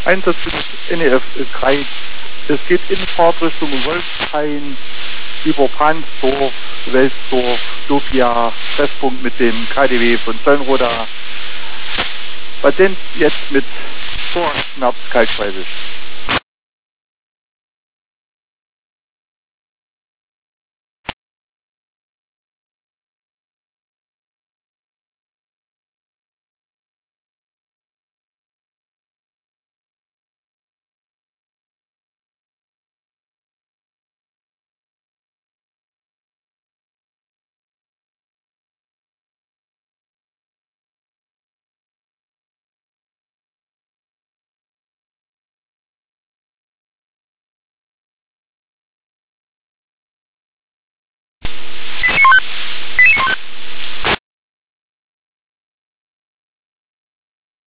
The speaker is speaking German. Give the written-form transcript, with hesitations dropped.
Einsatz des NEF Kreis. Es geht in Fahrtrichtung Wolfshain über Pansdorf, Welsdorf, Dopia, Treffpunkt mit dem KDW von Zollenroda. Patent jetzt mit Vorschnaps kaltschweisig.